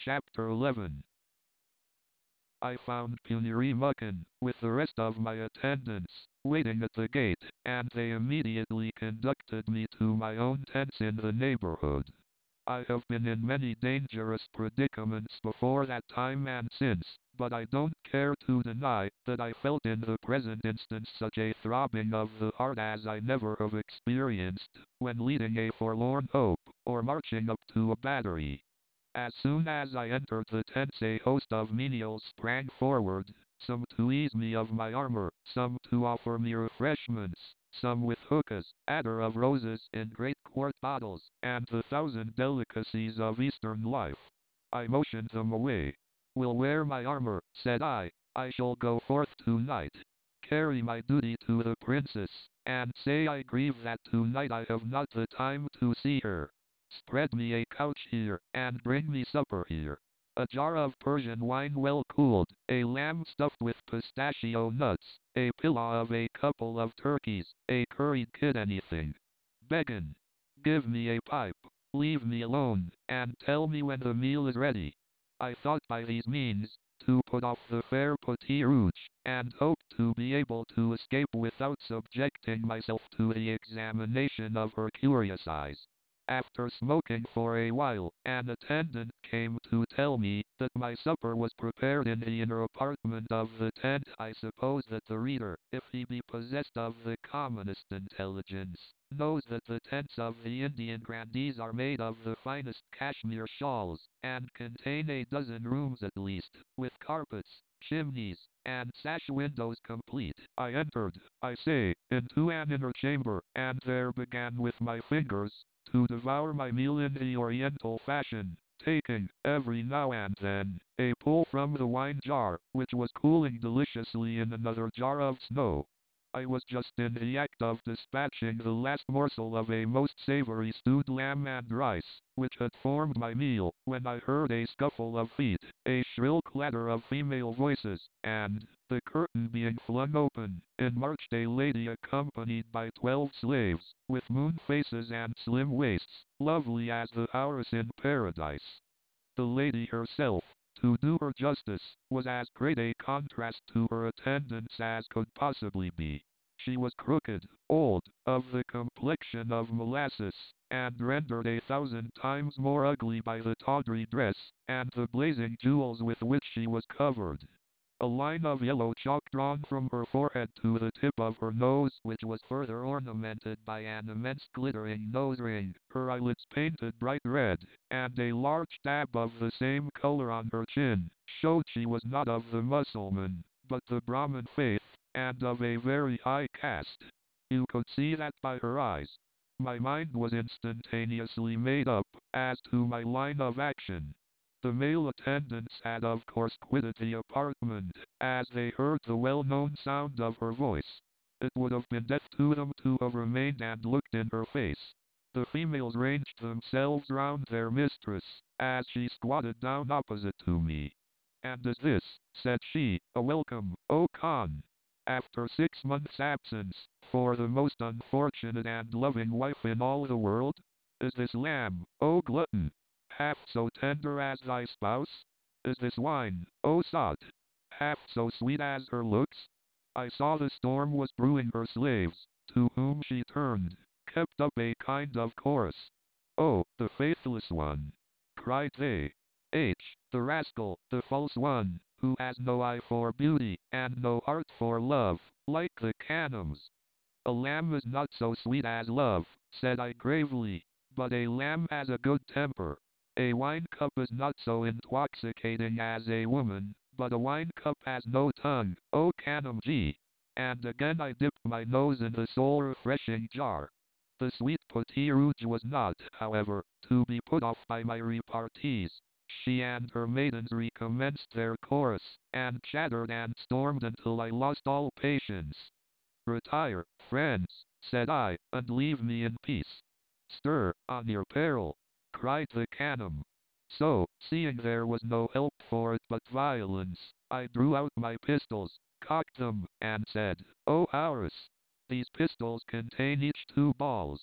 Chapter 11. I found Punirimukan, with the rest of my attendants, waiting at the gate, and they immediately conducted me to my own tents in the neighborhood. I have been in many dangerous predicaments before that time and since, but I don't care to deny that I felt in the present instance such a throbbing of the heart as I never have experienced when leading a forlorn hope, or marching up to a battery. As soon as I entered the tents a host of menials sprang forward, some to ease me of my armor, some to offer me refreshments, some with hookahs, attar of roses in great quart bottles, and the thousand delicacies of Eastern life. I motioned them away. "Will wear my armor," said I shall go forth tonight. Carry my duty to the princess, and say I grieve that tonight I have not the time to see her. Spread me a couch here, and bring me supper here. A jar of Persian wine well cooled, a lamb stuffed with pistachio nuts, a pilau of a couple of turkeys, a curried kid anything. Beggin. Give me a pipe. Leave me alone, and tell me when the meal is ready. I thought by these means, to put off the fair petit rouge, and hoped to be able to escape without subjecting myself to the examination of her curious eyes. After smoking for a while, an attendant came to tell me that my supper was prepared in the inner apartment of the tent. I suppose that the reader, if he be possessed of the commonest intelligence, knows that the tents of the Indian grandees are made of the finest cashmere shawls, and contain a dozen rooms at least, with carpets, chimneys, and sash windows complete. I entered, I say, into an inner chamber, and there began with my fingers to devour my meal in the Oriental fashion, taking, every now and then, a pull from the wine jar, which was cooling deliciously in another jar of snow. I was just in the act of dispatching the last morsel of a most savory stewed lamb and rice, which had formed my meal, when I heard a scuffle of feet, a shrill clatter of female voices, and, the curtain being flung open, in marched a lady accompanied by 12 slaves, with moon faces and slim waists, lovely as the hours in paradise. The lady herself, to do her justice, was as great a contrast to her attendants as could possibly be. She was crooked, old, of the complexion of molasses, and rendered 1,000 times more ugly by the tawdry dress, and the blazing jewels with which she was covered. A line of yellow chalk drawn from her forehead to the tip of her nose, which was further ornamented by an immense glittering nose ring, her eyelids painted bright red, and a large dab of the same color on her chin, showed she was not of the Mussulman, but the Brahmin faith, and of a very high caste. You could see that by her eyes. My mind was instantaneously made up, as to my line of action. The male attendants had of course quitted the apartment, as they heard the well-known sound of her voice. It would have been death to them to have remained and looked in her face. The females ranged themselves round their mistress, as she squatted down opposite to me. "And is this," said she, "a welcome, O Khan? After 6 months' absence, for the most unfortunate and loving wife in all the world? Is this lamb, O glutton, half so tender as thy spouse? Is this wine, O sot, half so sweet as her looks?" I saw the storm was brewing. Her slaves, to whom she turned, kept up a kind of chorus. "Oh, the faithless one!" cried they. The rascal, the false one, who has no eye for beauty, and no heart for love, like the Canims. "A lamb is not so sweet as love," said I gravely, "but a lamb has a good temper. A wine cup is not so intoxicating as a woman, but a wine cup has no tongue, O Kanamji." And again I dipped my nose in the soul-refreshing jar. The sweet petit rouge was not, however, to be put off by my repartees. She and her maidens recommenced their chorus, and chattered and stormed until I lost all patience. "Retire, friends," said I, "and leave me in peace." "Stir, on your peril," cried the Canim. So, seeing there was no help for it but violence, I drew out my pistols, cocked them, and said, "O Horace, these pistols contain each 2 balls.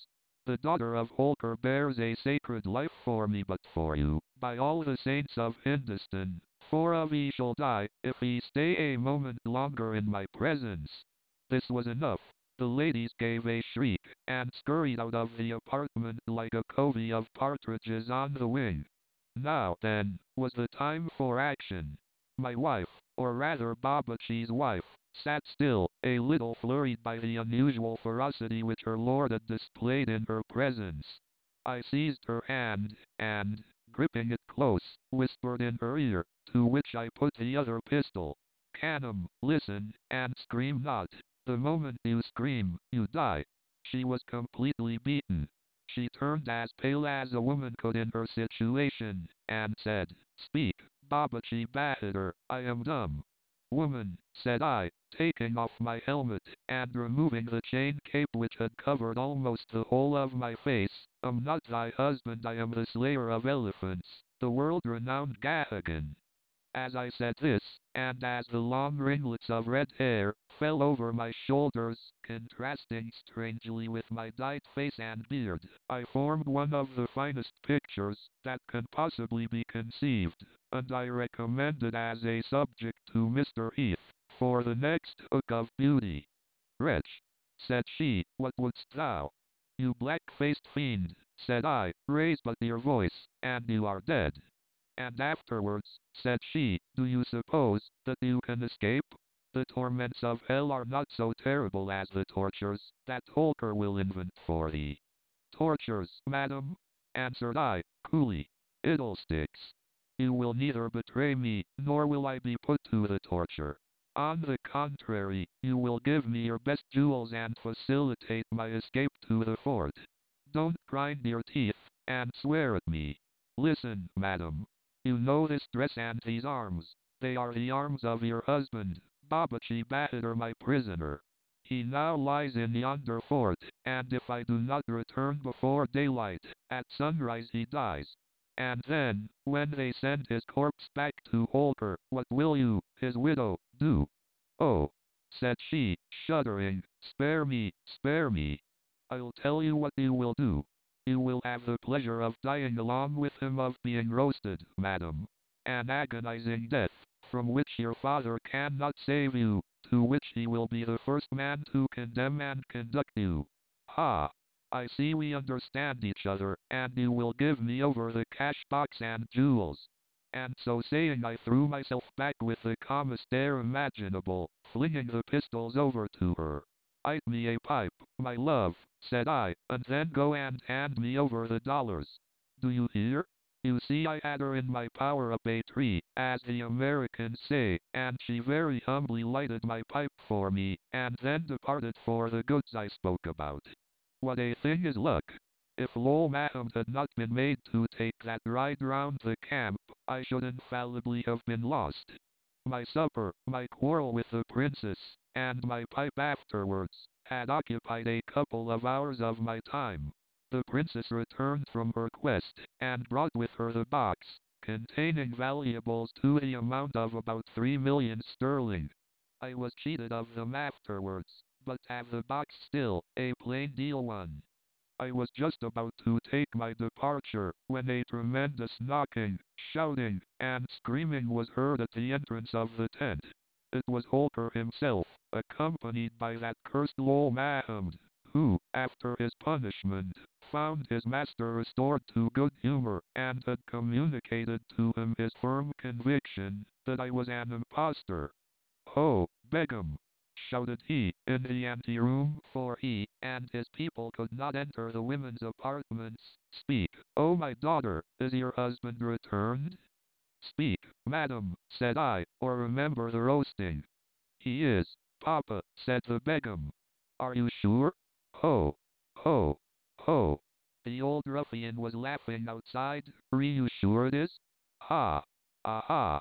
The daughter of Holker bears a sacred life for me but for you, by all the saints of Hindustan, four of ye shall die, if ye stay a moment longer in my presence. This was enough. The ladies gave a shriek, and scurried out of the apartment like a covey of partridges on the wing. Now, then, was the time for action. My wife, or rather Babachi's wife, sat still, a little flurried by the unusual ferocity which her lord had displayed in her presence. I seized her hand, and, gripping it close, whispered in her ear, to which I put the other pistol. Canum, listen, and scream not. The moment you scream, you die. She was completely beaten. She turned as pale as a woman could in her situation, and said, Speak, Babachi Bahadur, I am dumb. Woman, said I, taking off my helmet, and removing the chain cape which had covered almost the whole of my face, am not thy husband, I am the slayer of elephants, the world-renowned Gahagan. As I said this, and as the long ringlets of red hair fell over my shoulders, contrasting strangely with my dyed face and beard, I formed one of the finest pictures that can possibly be conceived, and I recommend it as a subject to Mr. Heath, for the next hook of beauty. Wretch, said she, what wouldst thou? You black-faced fiend, said I, raise but your voice, and you are dead. And afterwards, said she, do you suppose that you can escape? The torments of hell are not so terrible as the tortures that Holker will invent for thee. Tortures, madam, answered I, coolly. Fiddlesticks. You will neither betray me, nor will I be put to the torture. On the contrary, you will give me your best jewels and facilitate my escape to the fort. Don't grind your teeth, and swear at me. Listen, madam. You know this dress and these arms. They are the arms of your husband, Babachi Bahadur, my prisoner. He now lies in yonder fort, and if I do not return before daylight, at sunrise he dies. And then, when they send his corpse back to Holker, what will you, his widow, do? Oh, said she, shuddering, spare me, spare me. I'll tell you what you will do. You will have the pleasure of dying along with him, of being roasted, madam. An agonizing death, from which your father cannot save you, to which he will be the first man to condemn and conduct you. Ha! I see we understand each other, and you will give me over the cash box and jewels. And so saying, I threw myself back with the calmest air imaginable, flinging the pistols over to her. Light me a pipe, my love, said I, and then go and hand me over the dollars. Do you hear? You see, I had her in my power up a tree, as the Americans say, and she very humbly lighted my pipe for me, and then departed for the goods I spoke about. What a thing is luck! If Lowell Mahomet had not been made to take that ride round the camp, I should infallibly have been lost. My supper, my quarrel with the princess, and my pipe afterwards, had occupied a couple of hours of my time. The princess returned from her quest, and brought with her the box, containing valuables to the amount of about 3 millions sterling. I was cheated of them afterwards, but have the box still, a plain deal one. I was just about to take my departure, when a tremendous knocking, shouting, and screaming was heard at the entrance of the tent. It was Holker himself, accompanied by that cursed Lowell Mahomet, who, after his punishment, found his master restored to good humor, and had communicated to him his firm conviction that I was an impostor. "Ho, Begum!" shouted he, in the ante-room, for he and his people could not enter the women's apartments. "Speak, oh my daughter, is your husband returned?" "Speak, madam," said I, "or remember the roasting." "He is, papa," said the Begum. "Are you sure? Ho, ho, ho." The old ruffian was laughing outside. "Are you sure it is? Ha, aha,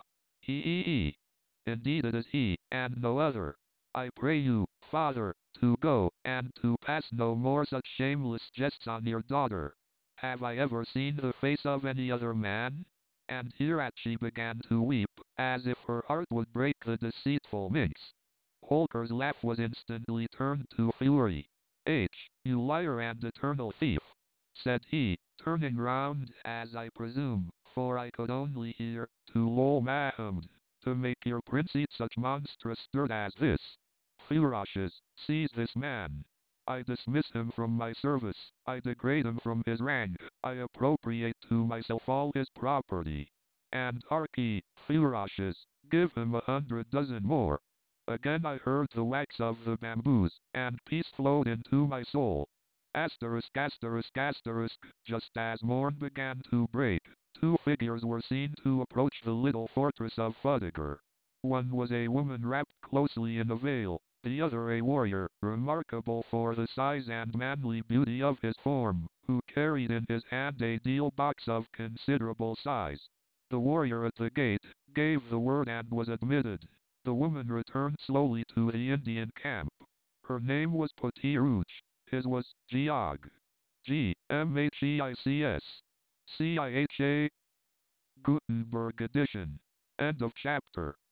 he. Indeed it is he, and no other. I pray you, father, to go, and to pass no more such shameless jests on your daughter. Have I ever seen the face of any other man?" And hereat she began to weep, as if her heart would break, the deceitful minx. Holker's laugh was instantly turned to fury. "H, you liar and eternal thief!" said he, turning round, as I presume, for I could only hear, to Lol Mahomed, to make your prince eat such monstrous dirt as this. Firashes, seize this man. I dismiss him from my service, I degrade him from his rank, I appropriate to myself all his property. And Arki, Firashes, give him 100 dozen more. Again I heard the wax of the bamboos, and peace flowed into my soul. Asterisk, asterisk, asterisk, just as morn began to break, two figures were seen to approach the little fortress of Fudiger. One was a woman wrapped closely in a veil, the other a warrior, remarkable for the size and manly beauty of his form, who carried in his hand a deal box of considerable size. The warrior at the gate gave the word and was admitted. The woman returned slowly to the Indian camp. Her name was Petit Rouge. His was Giag. Gmhecis. Ciha. Gutenberg edition. End of chapter.